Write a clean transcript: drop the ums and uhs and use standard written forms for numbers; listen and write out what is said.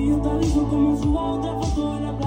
Y yo te aviso como suba otra foto de la